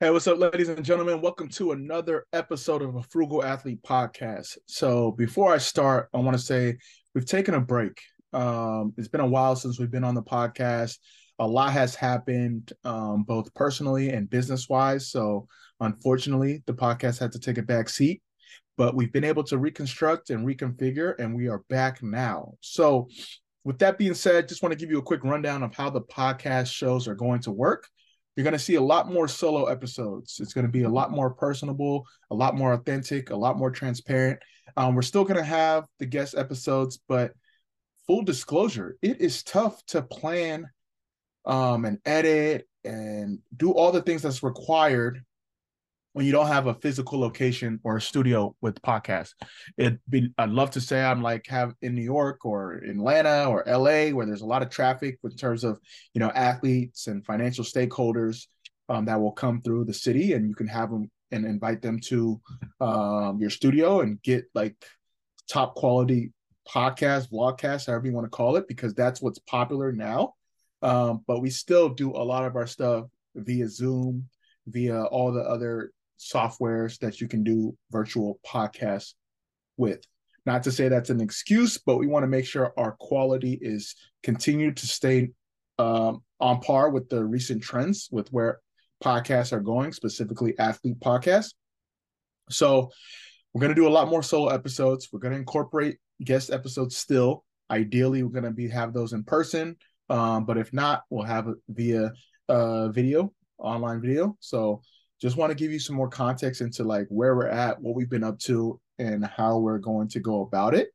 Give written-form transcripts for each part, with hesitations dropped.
Hey, what's up, ladies and gentlemen? Welcome to another episode of a Frugal Athlete podcast. So, before I start, I want to say we've taken a break. It's been a while since we've been on the podcast. A lot has happened, both personally and business wise. So, unfortunately, the podcast had to take a back seat, but we've been able to reconstruct and reconfigure, and we are back now. So, with that being said, just want to give you a quick rundown of how the podcast shows are going to work. You're going to see a lot more solo episodes. It's going to be a lot more personable, a lot more authentic, a lot more transparent. We're still going to have the guest episodes, but full disclosure, it is tough to plan and edit and do all the things that's required when you don't have a physical location or a studio with podcasts. I'd love to say I'm like have in New York or Atlanta or LA where there's a lot of traffic in terms of athletes and financial stakeholders that will come through the city, and you can have them and invite them to your studio and get like top quality podcast, vlogcast, however you want to call it, because that's what's popular now. But we still do a lot of our stuff via Zoom, via all the other softwares that you can do virtual podcasts with. Not to say that's an excuse, but we want to make sure our quality is continued to stay on par with the recent trends with where podcasts are going, specifically athlete podcasts. So we're going to do a lot more solo episodes. We're going to incorporate guest episodes still. Ideally, we're going to have those in person, but if not, we'll have it via video, online video. So just want to give you some more context into like where we're at, what we've been up to, and how we're going to go about it.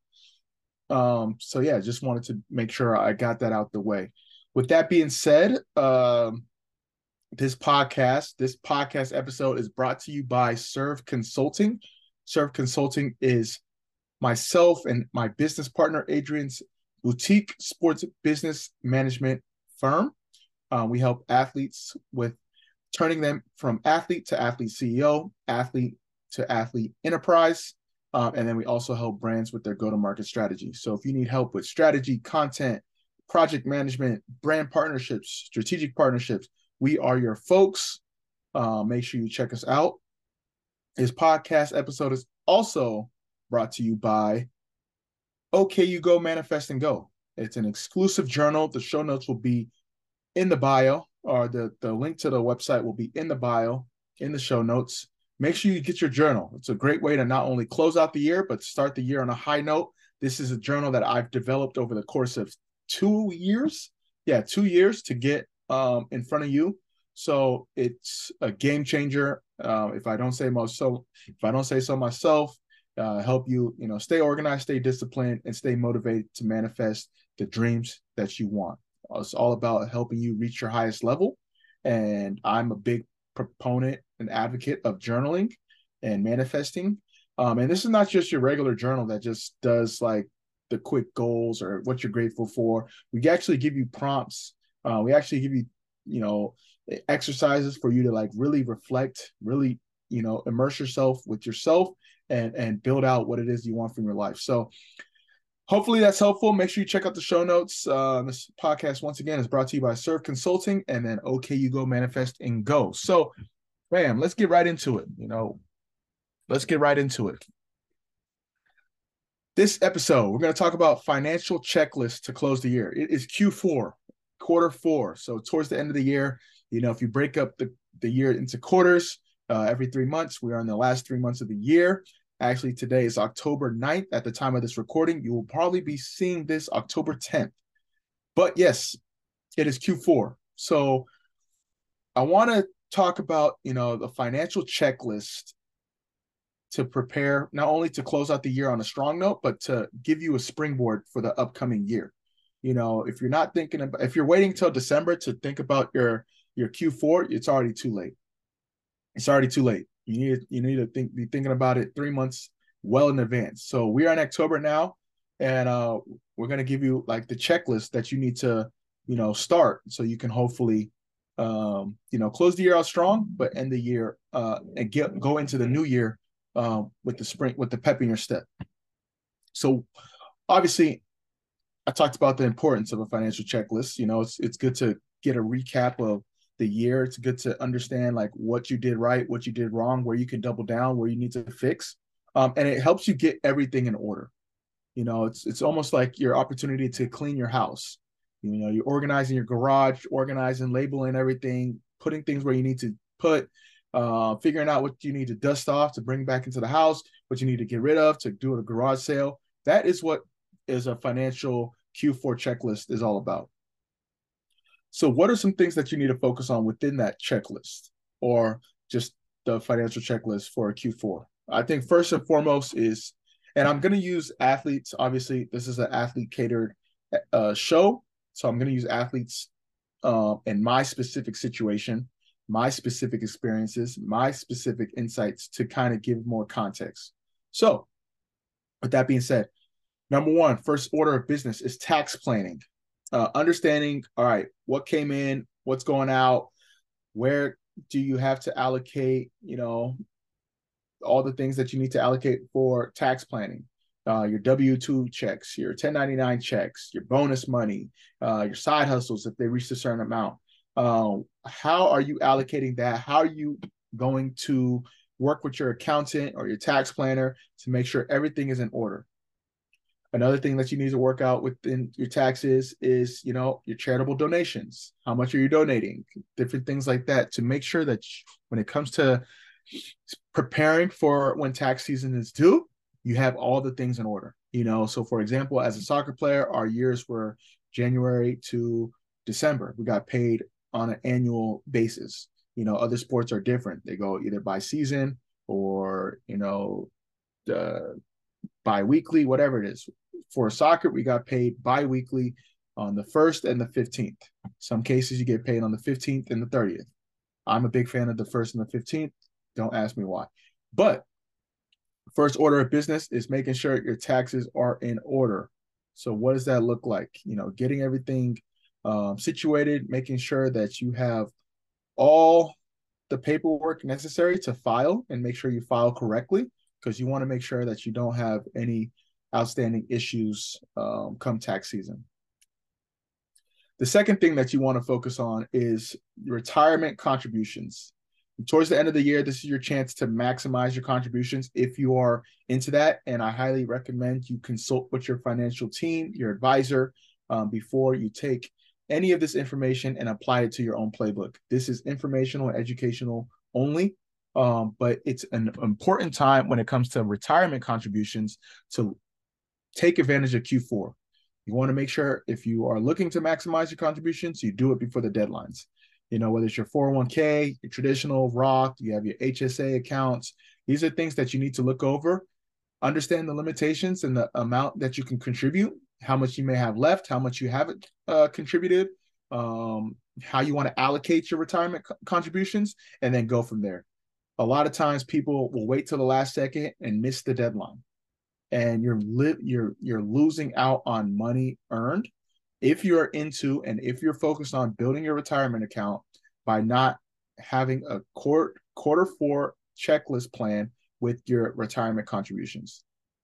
So yeah, just wanted to make sure I got that out the way. With that being said, this podcast episode is brought to you by Serve Consulting. Serve Consulting is myself and my business partner Adrian's boutique sports business management firm. We help athletes with turning them from athlete to athlete CEO, athlete to athlete enterprise. And then we also help brands with their go-to-market strategy. So if you need help with strategy, content, project management, brand partnerships, strategic partnerships, we are your folks. Make sure you check us out. This podcast episode is also brought to you by OK You Go Manifest and Go. It's an exclusive journal. The show notes will be in the bio, or the link to the website will be in the bio, in the show notes. Make sure you get your journal. It's a great way to not only close out the year, but start the year on a high note. This is a journal that I've developed over the course of 2 years. Yeah, 2 years to get in front of you. So it's a game changer. If I don't say so myself, help you, stay organized, stay disciplined, and stay motivated to manifest the dreams that you want. It's all about helping you reach your highest level. And I'm a big proponent and advocate of journaling and manifesting. And this is not just your regular journal that just does like the quick goals or what you're grateful for. We actually give you prompts. We actually give you, exercises for you to like really reflect, really, immerse yourself with yourself and build out what it is you want from your life. So hopefully that's helpful. Make sure you check out the show notes. This podcast, once again, is brought to you by Serve Consulting and then OK You Go Manifest and Go. So, bam, let's get right into it. Let's get right into it. This episode, we're going to talk about financial checklists to close the year. It is Q4, quarter four. So towards the end of the year, if you break up the year into quarters, every 3 months, we are in the last 3 months of the year. Actually, today is October 9th at the time of this recording. You will probably be seeing this October 10th. But yes, it is Q4. So I want to talk about, the financial checklist to prepare not only to close out the year on a strong note, but to give you a springboard for the upcoming year. If you're not thinking about, if you're waiting till December to think about your Q4, it's already too late. It's already too late. You need to be thinking about it 3 months well in advance. So we are in October now, and we're going to give you like the checklist that you need to, start so you can hopefully, close the year out strong, but end the year and go into the new year with the pep in your step. So obviously, I talked about the importance of a financial checklist. It's good to get a recap of the year. It's good to understand like what you did right, what you did wrong, where you can double down, where you need to fix. And it helps you get everything in order. It's almost like your opportunity to clean your house. You're organizing your garage, organizing, labeling everything, putting things where you need to put, figuring out what you need to dust off to bring back into the house, what you need to get rid of to do a garage sale. That is what is a financial Q4 checklist is all about. So what are some things that you need to focus on within that checklist or just the financial checklist for a Q4? I think first and foremost is, and I'm going to use athletes. Obviously, this is an athlete catered show. So I'm going to use athletes in my specific situation, my specific experiences, my specific insights to kind of give more context. So with that being said, number one, first order of business is tax planning. Understanding, all right, what came in, what's going out, where do you have to allocate, all the things that you need to allocate for tax planning, your W-2 checks, your 1099 checks, your bonus money, your side hustles if they reach a certain amount. How are you allocating that? How are you going to work with your accountant or your tax planner to make sure everything is in order? Another thing that you need to work out within your taxes is, your charitable donations. How much are you donating? Different things like that to make sure that when it comes to preparing for when tax season is due, you have all the things in order. So for example, as a soccer player, our years were January to December. We got paid on an annual basis. Other sports are different. They go either by season or, the bi-weekly, whatever it is. For soccer, we got paid bi-weekly on the 1st and the 15th. Some cases you get paid on the 15th and the 30th. I'm a big fan of the 1st and the 15th. Don't ask me why. But first order of business is making sure your taxes are in order. So what does that look like? Getting everything situated, making sure that you have all the paperwork necessary to file and make sure you file correctly, because you want to make sure that you don't have any outstanding issues come tax season. The second thing that you want to focus on is retirement contributions. Towards the end of the year, this is your chance to maximize your contributions if you are into that. And I highly recommend you consult with your financial team, your advisor, before you take any of this information and apply it to your own playbook. This is informational and educational only. But it's an important time when it comes to retirement contributions to take advantage of Q4. You want to make sure if you are looking to maximize your contributions, you do it before the deadlines. Whether it's your 401k, your traditional Roth, you have your HSA accounts. These are things that you need to look over, understand the limitations and the amount that you can contribute, how much you may have left, how much you haven't contributed, how you want to allocate your retirement contributions, and then go from there. A lot of times people will wait till the last second and miss the deadline. And you're losing out on money earned if you're into and if you're focused on building your retirement account by not having a quarter four checklist plan with your retirement contributions.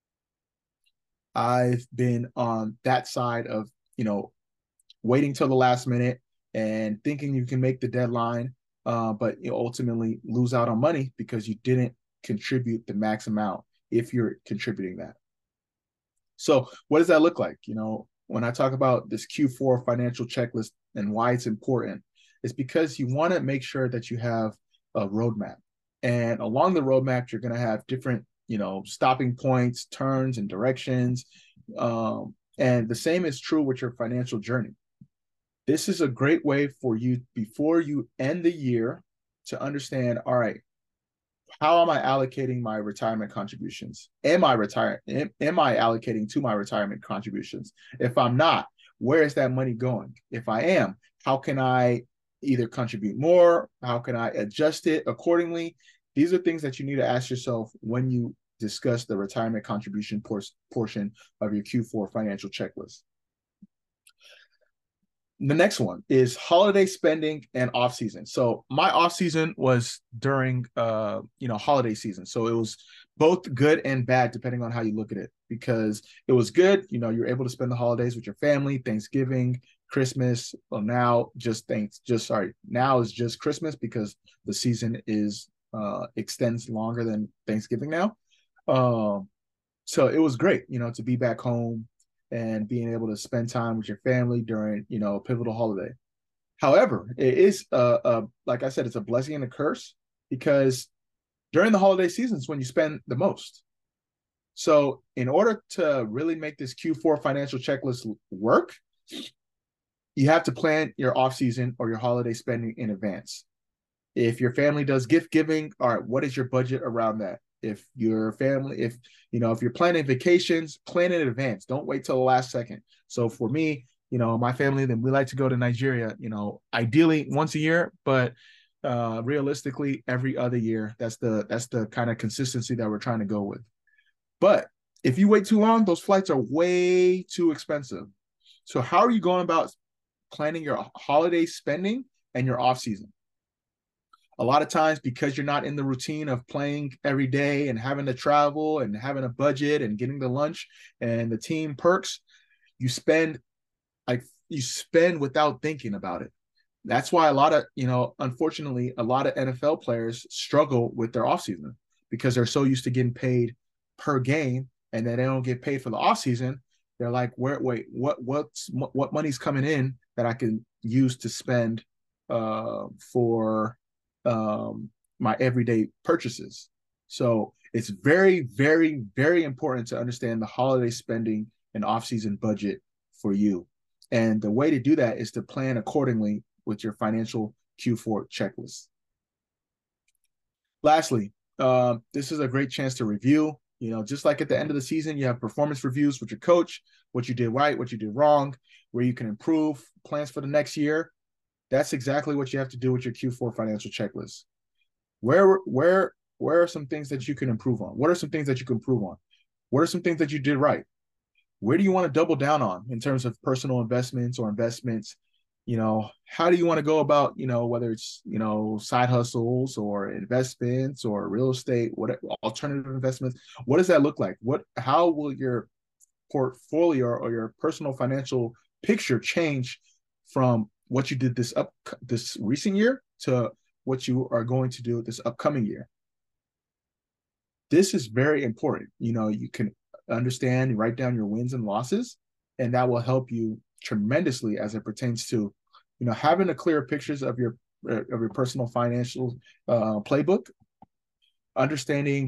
I've been on that side of, waiting till the last minute and thinking you can make the deadline, but you ultimately lose out on money because you didn't contribute the max amount if you're contributing that. So what does that look like? When I talk about this Q4 financial checklist and why it's important, it's because you want to make sure that you have a roadmap. And along the roadmap, you're going to have different, stopping points, turns, and directions. And the same is true with your financial journey. This is a great way for you before you end the year to understand, all right, how am I allocating my retirement contributions? Am I allocating to my retirement contributions? If I'm not, where is that money going? If I am, how can I either contribute more? How can I adjust it accordingly? These are things that you need to ask yourself when you discuss the retirement contribution portion of your Q4 financial checklist. The next one is holiday spending and off season. So my off season was during holiday season. So it was both good and bad depending on how you look at it, because it was good, you're able to spend the holidays with your family, Thanksgiving, Christmas. Well, now is just Christmas because the season is extends longer than Thanksgiving now. Um, so it was great, to be back home and being able to spend time with your family during, a pivotal holiday. However, it is like I said, it's a blessing and a curse because during the holiday seasons when you spend the most. So in order to really make this Q4 financial checklist work, you have to plan your off season or your holiday spending in advance. If your family does gift giving, all right, what is your budget around that? If your family, if you're planning vacations, plan in advance. Don't wait till the last second. So for me, my family, then we like to go to Nigeria, ideally once a year, but realistically every other year. That's the kind of consistency that we're trying to go with. But if you wait too long, those flights are way too expensive. So how are you going about planning your holiday spending and your off season? A lot of times, because you're not in the routine of playing every day and having to travel and having a budget and getting the lunch and the team perks, you spend without thinking about it. That's why unfortunately, a lot of NFL players struggle with their offseason because they're so used to getting paid per game, and then they don't get paid for the offseason. They're like, what money's coming in that I can use to spend for my everyday purchases? So it's very, very, very important to understand the holiday spending and off-season budget for you. And the way to do that is to plan accordingly with your financial Q4 checklist. Lastly, this is a great chance to review. Just like at the end of the season, you have performance reviews with your coach, what you did right, what you did wrong, where you can improve, plans for the next year. That's exactly what you have to do with your Q4 financial checklist. Where are some things that you can improve on? What are some things that you can improve on? What are some things that you did right? Where do you want to double down on in terms of personal investments or investments? How do you want to go about, whether it's, side hustles or investments or real estate, what alternative investments? What does that look like? How will your portfolio or your personal financial picture change from what you did this recent year to what you are going to do this upcoming year? This is very important. You can understand and write down your wins and losses, and that will help you tremendously as it pertains to, having a clear pictures of your personal financial playbook, understanding,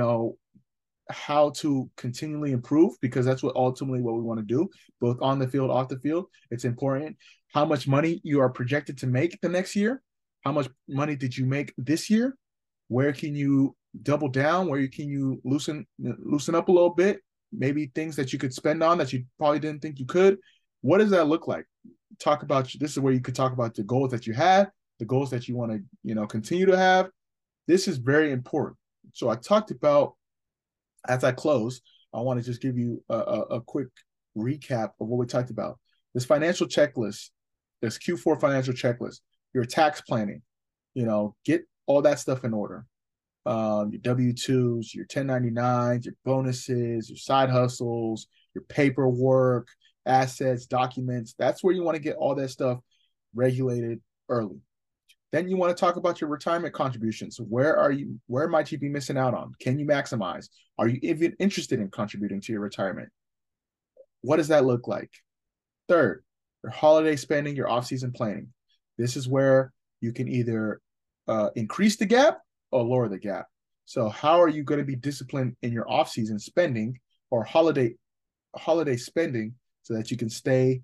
how to continually improve, because that's ultimately what we want to do, both on the field, off the field. It's important how much money you are projected to make the next year. How much money did you make this year? Where can you double down? Where can you loosen up a little bit? Maybe things that you could spend on that you probably didn't think you could. What does that look like? This is where you could talk about the goals that you had, the goals that you want to, continue to have. This is very important. So I talked about, as I close, I want to just give you a quick recap of what we talked about. This financial checklist, this Q4 financial checklist, your tax planning, get all that stuff in order. Your W-2s, your 1099s, your bonuses, your side hustles, your paperwork, assets, documents. That's where you want to get all that stuff regulated early. Then you want to talk about your retirement contributions. Where might you be missing out on? Can you maximize? Are you even interested in contributing to your retirement? What does that look like? Third, your holiday spending, your off-season planning. This is where you can either increase the gap or lower the gap. So how are you going to be disciplined in your off-season spending or holiday spending so that you can stay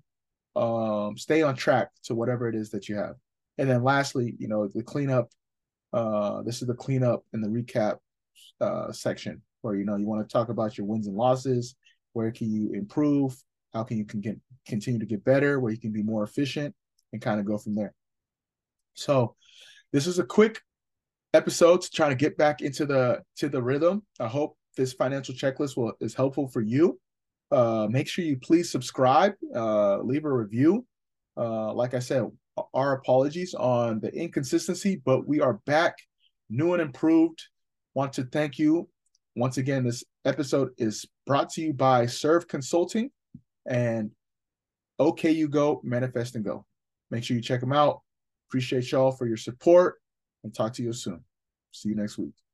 on track to whatever it is that you have? And then lastly, the cleanup. This is the cleanup and the recap section where you want to talk about your wins and losses. Where can you improve? How can you continue to get better? Where you can be more efficient, and kind of go from there. So this is a quick episode to try to get back into the rhythm. I hope this financial checklist is helpful for you. Make sure you please subscribe, leave a review. Like I said, our apologies on the inconsistency, but we are back, new and improved. Want to thank you once again. This episode is brought to you by Serve Consulting, and OKU Go, Manifest and Go. Make sure you check them out. Appreciate y'all for your support and talk to you soon. See you next week.